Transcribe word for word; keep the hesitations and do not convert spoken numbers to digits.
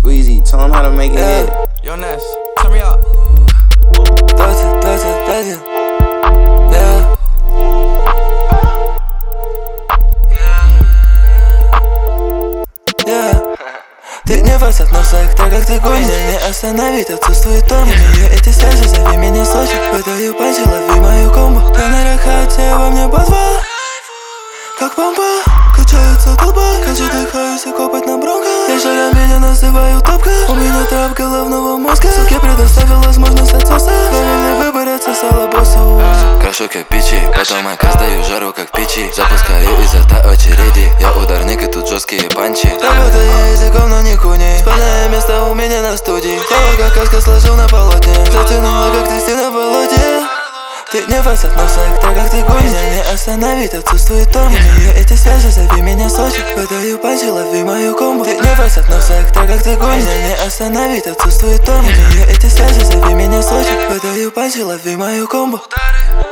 Squeezy, tell him how to make it yeah. hit. Yo, Ness, turn me up. двадцать, двадцать один, yeah. Yeah. Ты не в относах, так как ты гонишь. Меня не остановить, отсутствует тон. Имею эти связи, зови меня Сочи. Выдаю панчи, лови мою комбо. Камера хотя во мне подвал, как помпа, качается толпа. Кончу дыхаюсь и копать на бронко. Я шаря меня называю топка. У меня трап головного мозга. Суке предоставил возможность отсоса. Правильный выбор отсосала босса. Крашу как пичи, потом ока сдаю жару как печи. Запускаю изо рта очереди. Я ударник и тут жесткие панчи. Работаю языком, но не куни. Спальное место у меня на студии. Тело как каска сложил на полотне. Затянула как трясти на болоте. Ты не в относах, так как ты гонишь. Меня не остановить, отсутствует тон. Имею эти связи, зови меня Сочи. Выдаю панчи, лови мою комбо. Ты не в относах, так как ты гонишь. Меня не остановить, отсутствует тон. Имею эти связи, зови меня Сочи. Выдаю панчи, лови мою комбо.